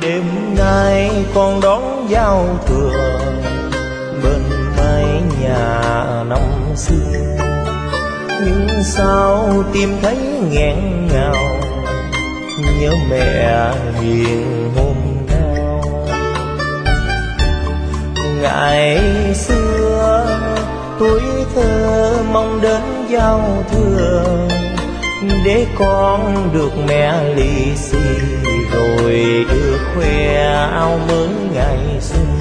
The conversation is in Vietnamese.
Đêm nay con đón giao thừa bên mái nhà năm xưa, nhưng sao tim thấy nghẹn ngào, nhớ mẹ hiền hôm nào. Ngày xưa tuổi thơ mong đến giao thừa, để con được mẹ lì xì rồi được khoe áo mới ngày xuân.